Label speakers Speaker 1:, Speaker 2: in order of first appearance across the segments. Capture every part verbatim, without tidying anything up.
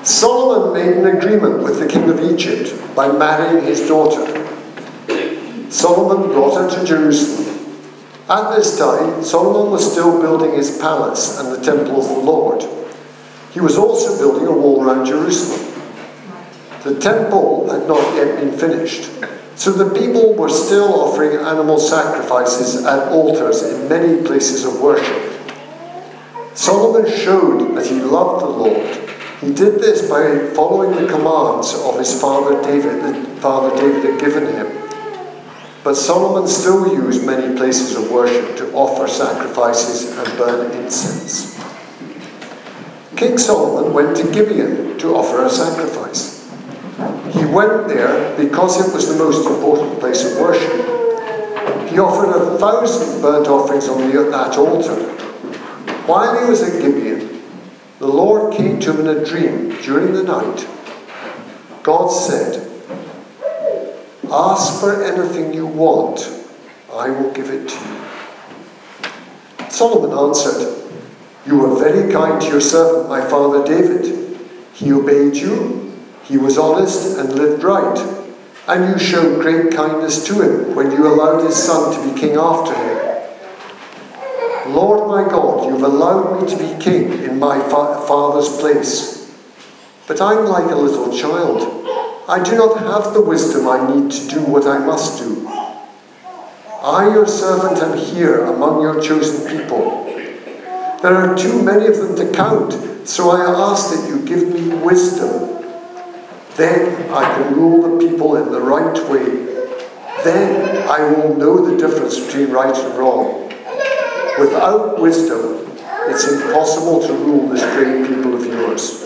Speaker 1: Solomon made an agreement with the king of Egypt by marrying his daughter. Solomon brought her to Jerusalem. At this time, Solomon was still building his palace and the temple of the Lord. He was also building a wall around Jerusalem. The temple had not yet been finished, so the people were still offering animal sacrifices at altars in many places of worship. Solomon showed that he loved the Lord. He did this by following the commands of his father David, that Father David had given him. But Solomon still used many places of worship to offer sacrifices and burn incense. King Solomon went to Gibeon to offer a sacrifice. He went there because it was the most important place of worship. He offered a thousand burnt offerings on the, that altar. While he was at Gibeon, the Lord came to him in a dream during the night. God said, "Ask for anything you want, I will give it to you." Solomon answered, "You were very kind to your servant, my father David. He obeyed you, he was honest and lived right, and you showed great kindness to him when you allowed his son to be king after him. Lord my God, you've allowed me to be king in my fa- father's place. But I'm like a little child. I do not have the wisdom I need to do what I must do. I, your servant, am here among your chosen people. There are too many of them to count, so I ask that you give me wisdom. Then I can rule the people in the right way. Then I will know the difference between right and wrong. Without wisdom, it's impossible to rule this great people of yours."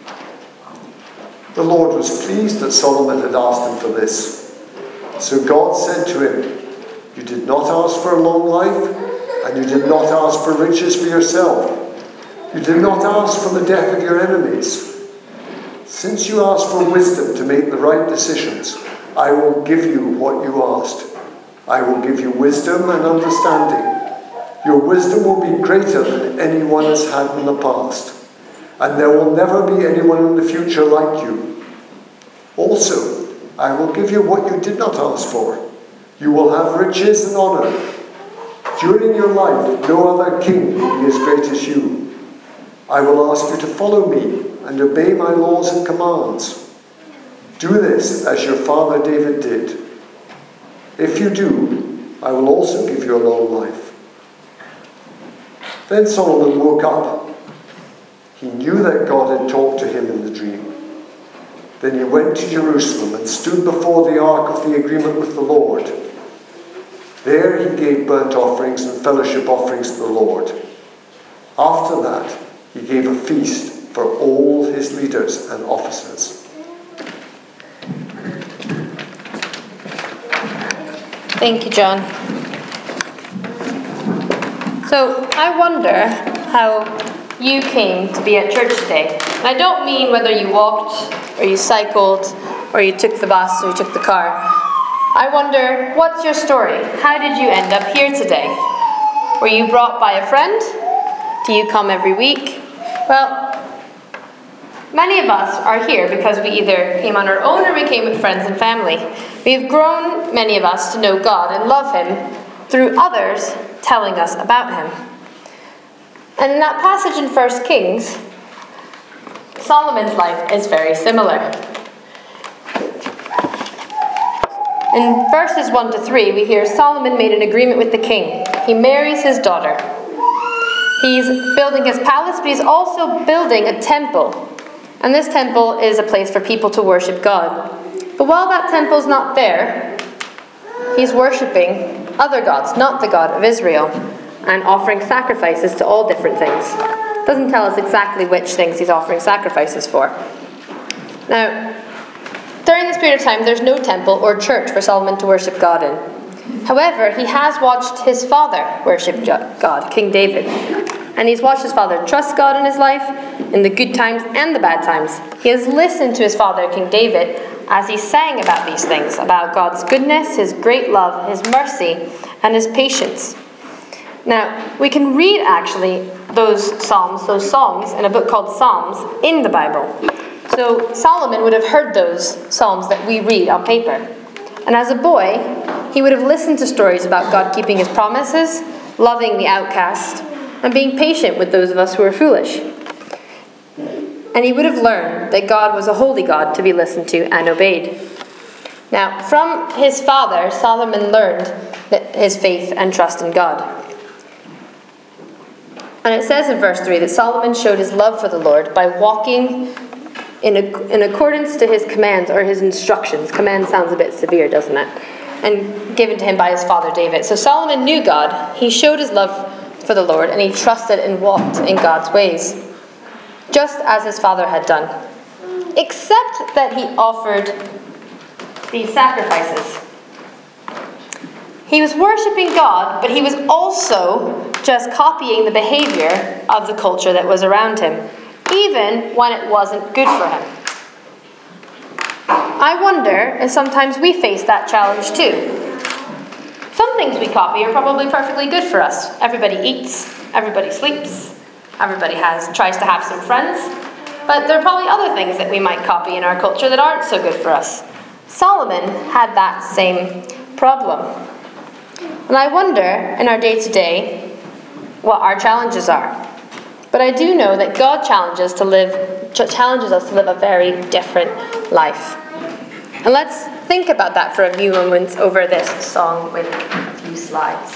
Speaker 1: The Lord was pleased that Solomon had asked him for this. So God said to him, "You did not ask for a long life, and you did not ask for riches for yourself. You did not ask for the death of your enemies. Since you asked for wisdom to make the right decisions, I will give you what you asked. I will give you wisdom and understanding. Your wisdom will be greater than anyone has had in the past, and there will never be anyone in the future like you. Also, I will give you what you did not ask for. You will have riches and honor. During your life, no other king will be as great as you. I will ask you to follow me and obey my laws and commands. Do this as your father David did. If you do, I will also give you a long life." Then Solomon woke up. He knew that God had talked to him in the dream. Then he went to Jerusalem and stood before the ark of the agreement with the Lord. There he gave burnt offerings and fellowship offerings to the Lord. After that, he gave a feast for all his leaders and officers.
Speaker 2: Thank you, John. So I wonder how you came to be at church today. And I don't mean whether you walked or you cycled or you took the bus or you took the car. I wonder, what's your story? How did you end up here today? Were you brought by a friend? Do you come every week? Well, many of us are here because we either came on our own or we came with friends and family. We have grown, many of us, to know God and love him through others telling us about him. And in that passage in First Kings, Solomon's life is very similar. In verses one to three, we hear Solomon made an agreement with the king. He marries his daughter. He's building his palace, but he's also building a temple. And this temple is a place for people to worship God. But while that temple's not there, he's worshipping other gods, not the God of Israel, and offering sacrifices to all different things. It doesn't tell us exactly which things he's offering sacrifices for. Now, during this period of time, there's no temple or church for Solomon to worship God in. However, he has watched his father worship God, King David. And he's watched his father trust God in his life, in the good times and the bad times. He has listened to his father, King David, as he sang about these things, about God's goodness, his great love, his mercy, and his patience. Now, we can read, actually, those psalms, those songs, in a book called Psalms in the Bible. So Solomon would have heard those psalms that we read on paper. And as a boy, he would have listened to stories about God keeping his promises, loving the outcast, and being patient with those of us who are foolish. And he would have learned that God was a holy God to be listened to and obeyed. Now, from his father, Solomon learned that his faith and trust in God. And it says in verse three that Solomon showed his love for the Lord by walking in, a, in accordance to his commands or his instructions. Command sounds a bit severe, doesn't it? And given to him by his father David. So Solomon knew God, he showed his love for the Lord, and he trusted and walked in God's ways, just as his father had done. Except that he offered these sacrifices. He was worshipping God, but he was also just copying the behavior of the culture that was around him, even when it wasn't good for him. I wonder if sometimes we face that challenge too. Some things we copy are probably perfectly good for us. Everybody eats, everybody sleeps, everybody has tries to have some friends, but there are probably other things that we might copy in our culture that aren't so good for us. Solomon had that same problem. And I wonder, in our day-to-day, what our challenges are. But I do know that God challenges to live, challenges us to live a very different life. And let's think about that for a few moments over this song with a few slides.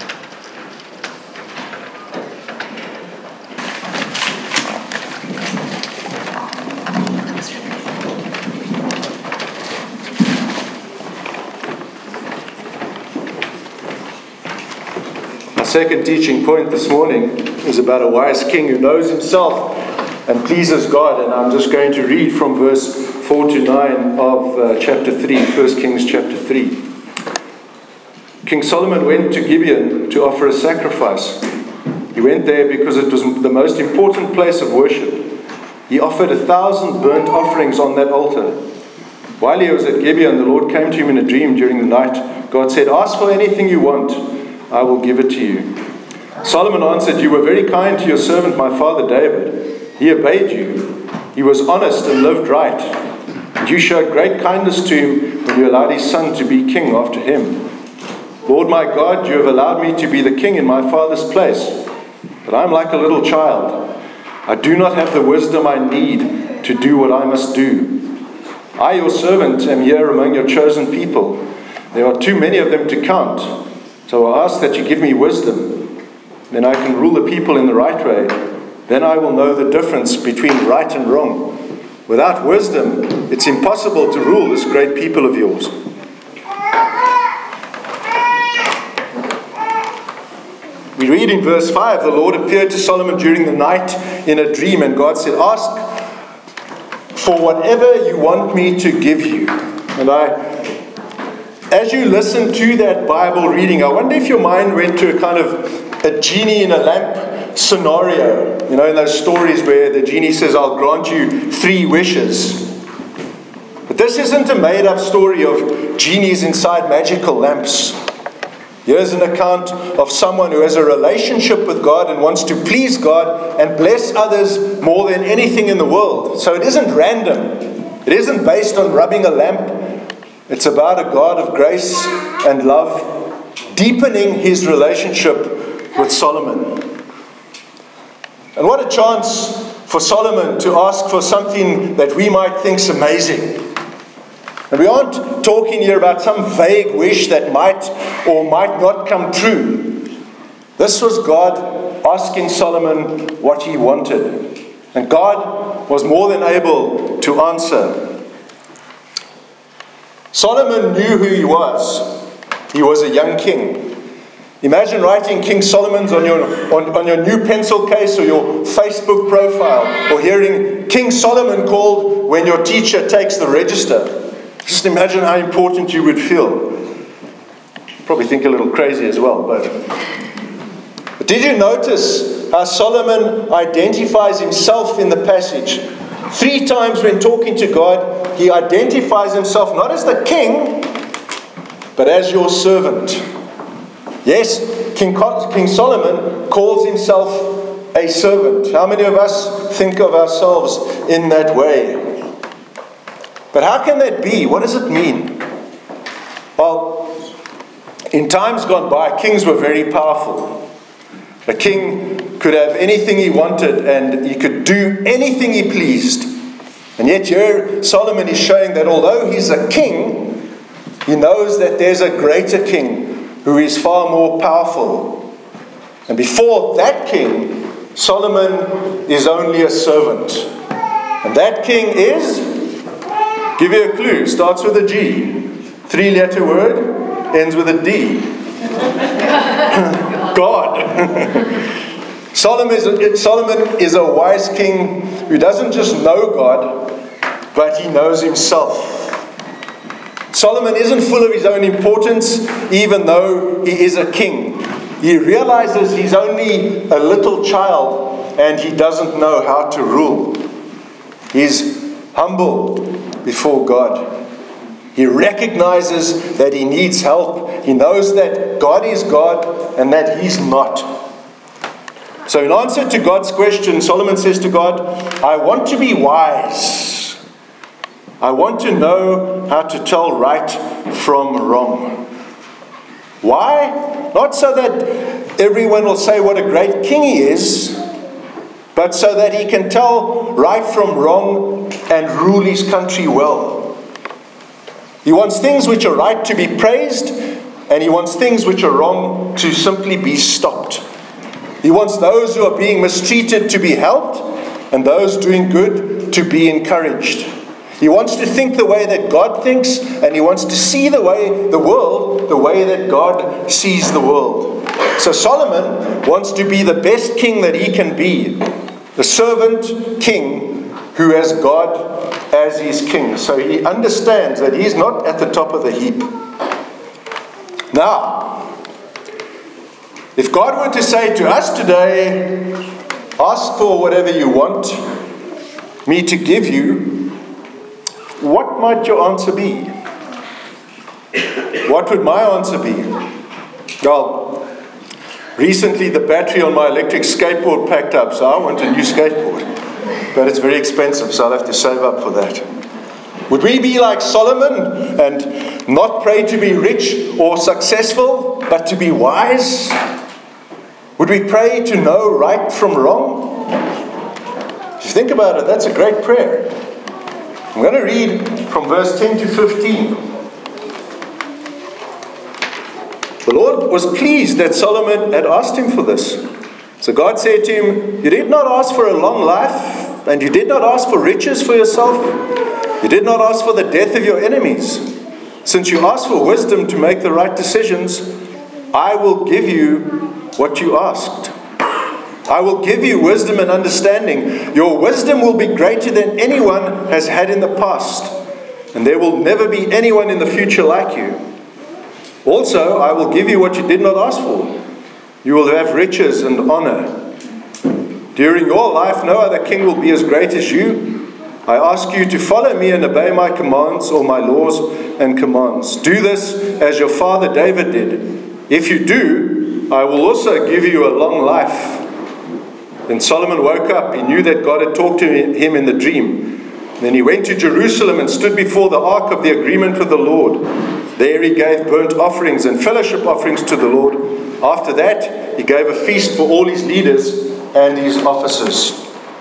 Speaker 3: Second teaching point this morning is about a wise king who knows himself and pleases God, and I'm just going to read from verse four to nine of uh, chapter three, First Kings chapter three. King Solomon went to Gibeon to offer a sacrifice. He went there because it was the most important place of worship. He offered a thousand burnt offerings on that altar. While he was at Gibeon, the Lord came to him in a dream during the night. God said, "Ask for anything you want, I will give it to you." Solomon answered, "You were very kind to your servant, my father David. He obeyed you. He was honest and lived right. And you showed great kindness to him when you allowed his son to be king after him. Lord my God, you have allowed me to be the king in my father's place. But I am like a little child. I do not have the wisdom I need to do what I must do. I, your servant, am here among your chosen people. There are too many of them to count. So I ask that you give me wisdom. Then I can rule the people in the right way. Then I will know the difference between right and wrong. Without wisdom, it's impossible to rule this great people of yours." We read in verse five, the Lord appeared to Solomon during the night in a dream, and God said, "Ask for whatever you want me to give you." And I As you listen to that Bible reading, I wonder if your mind went to a kind of a genie in a lamp scenario. You know, in those stories where the genie says, "I'll grant you three wishes." But this isn't a made-up story of genies inside magical lamps. Here's an account of someone who has a relationship with God and wants to please God and bless others more than anything in the world. So it isn't random. It isn't based on rubbing a lamp. It's about a God of grace and love deepening his relationship with Solomon. And what a chance for Solomon to ask for something that we might think is amazing. And we aren't talking here about some vague wish that might or might not come true. This was God asking Solomon what he wanted. And God was more than able to answer. Solomon knew who he was. He was a young king. Imagine writing King Solomon's on your, on, on your new pencil case or your Facebook profile, or hearing King Solomon called when your teacher takes the register. Just imagine how important you would feel. Probably think a little crazy as well. But, but did you notice how Solomon identifies himself in the passage? Three times when talking to God, he identifies himself not as the king, but as your servant. Yes, King, King Solomon calls himself a servant. How many of us think of ourselves in that way? But how can that be? What does it mean? Well, in times gone by, kings were very powerful. A king could have anything he wanted and he could do anything he pleased. And yet here Solomon is showing that although he's a king, he knows that there's a greater king who is far more powerful. And before that king, Solomon is only a servant. And that king is, give you a clue, starts with a G. Three-letter word, ends with a D. God. Solomon is, a, Solomon is a wise king who doesn't just know God, but he knows himself. Solomon isn't full of his own importance, even though he is a king. He realizes he's only a little child and he doesn't know how to rule. He's humble before God. He recognizes that he needs help. He knows that God is God and that he's not. So in answer to God's question, Solomon says to God, I want to be wise. I want to know how to tell right from wrong. Why? Not so that everyone will say what a great king he is, but so that he can tell right from wrong and rule his country well. He wants things which are right to be praised, and he wants things which are wrong to simply be stopped. He wants those who are being mistreated to be helped, and those doing good to be encouraged. He wants to think the way that God thinks, and he wants to see the way the world, the way that God sees the world. So Solomon wants to be the best king that he can be, the servant king who has God as his king. So he understands that he's not at the top of the heap. Now, if God were to say to us today, ask for whatever you want me to give you, what might your answer be? What would my answer be? Well, recently the battery on my electric skateboard packed up, so I want a new skateboard. But it's very expensive, so I'll have to save up for that. Would we be like Solomon and not pray to be rich or successful, but to be wise? Would we pray to know right from wrong? If you think about it, that's a great prayer. I'm going to read from verse ten to fifteen. The Lord was pleased that Solomon had asked him for this. So God said to him, you did not ask for a long life, and you did not ask for riches for yourself. You did not ask for the death of your enemies. Since you asked for wisdom to make the right decisions, I will give you what you asked. I will give you wisdom and understanding. Your wisdom will be greater than anyone has had in the past, and there will never be anyone in the future like you. Also, I will give you what you did not ask for. You will have riches and honor. During your life, no other king will be as great as you. I ask you to follow me and obey my commands or my laws and commands. Do this as your father David did. If you do, I will also give you a long life. Then Solomon woke up. He knew that God had talked to him in the dream. Then he went to Jerusalem and stood before the ark of the agreement with the Lord. There he gave burnt offerings and fellowship offerings to the Lord. After that, he gave a feast for all his leaders and his officers.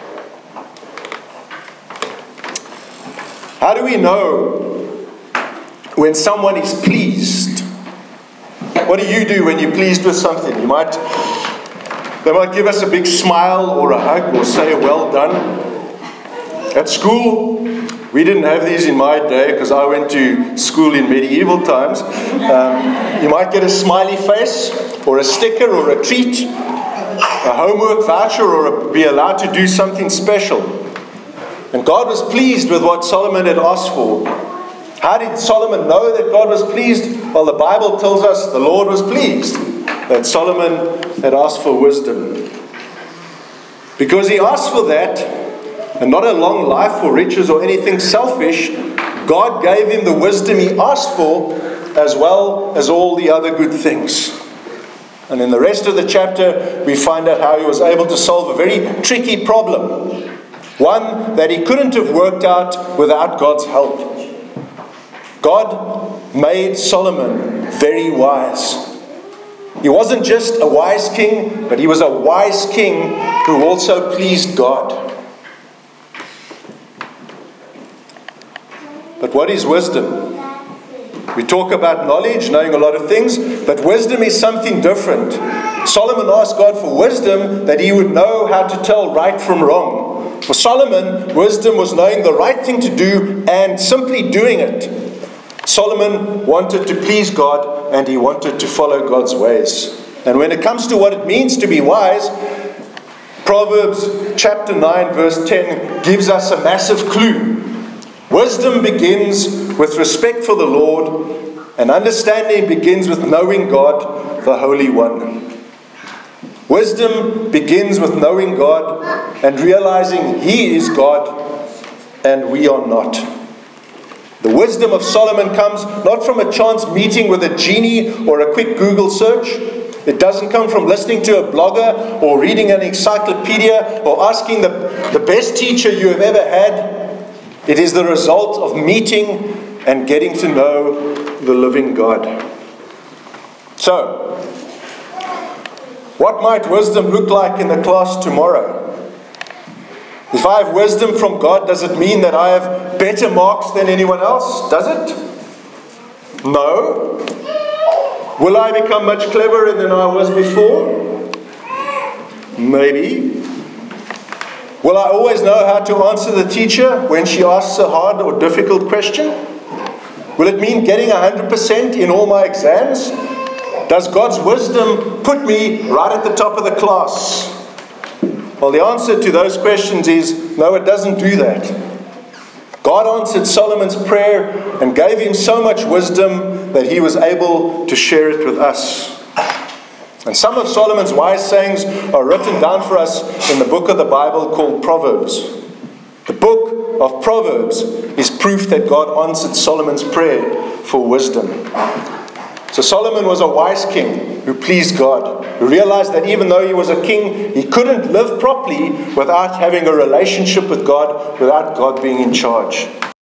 Speaker 3: How do we know when someone is pleased? What do you do when you're pleased with something? You might, they might give us a big smile or a hug or say, well done. At school, we didn't have these in my day because I went to school in medieval times. Um, you might get a smiley face or a sticker or a treat, a homework voucher, or a, be allowed to do something special. And God was pleased with what Solomon had asked for. How did Solomon know that God was pleased? Well, the Bible tells us the Lord was pleased that Solomon had asked for wisdom. Because he asked for that, and not a long life or riches or anything selfish, God gave him the wisdom he asked for, as well as all the other good things. And in the rest of the chapter, we find out how he was able to solve a very tricky problem. One that he couldn't have worked out without God's help. God made Solomon very wise. He wasn't just a wise king, but he was a wise king who also pleased God. But what is wisdom? We talk about knowledge, knowing a lot of things, but wisdom is something different. Solomon asked God for wisdom that he would know how to tell right from wrong. For Solomon, wisdom was knowing the right thing to do and simply doing it. Solomon wanted to please God and he wanted to follow God's ways. And when it comes to what it means to be wise, Proverbs chapter nine verse ten gives us a massive clue. Wisdom begins with respect for the Lord, and understanding begins with knowing God, the Holy One. Wisdom begins with knowing God and realizing He is God and we are not. The wisdom of Solomon comes not from a chance meeting with a genie or a quick Google search. It doesn't come from listening to a blogger or reading an encyclopedia or asking the, the best teacher you have ever had. It is the result of meeting and getting to know the living God. So, what might wisdom look like in the class tomorrow? If I have wisdom from God, does it mean that I have better marks than anyone else? Does it? No. Will I become much cleverer than I was before? Maybe. Will I always know how to answer the teacher when she asks a hard or difficult question? Will it mean getting one hundred percent in all my exams? Does God's wisdom put me right at the top of the class? Well, the answer to those questions is no, it doesn't do that. God answered Solomon's prayer and gave him so much wisdom that he was able to share it with us. And some of Solomon's wise sayings are written down for us in the book of the Bible called Proverbs. The book of Proverbs is proof that God answered Solomon's prayer for wisdom. So Solomon was a wise king who pleased God, who realized that even though he was a king, he couldn't live properly without having a relationship with God, without God being in charge.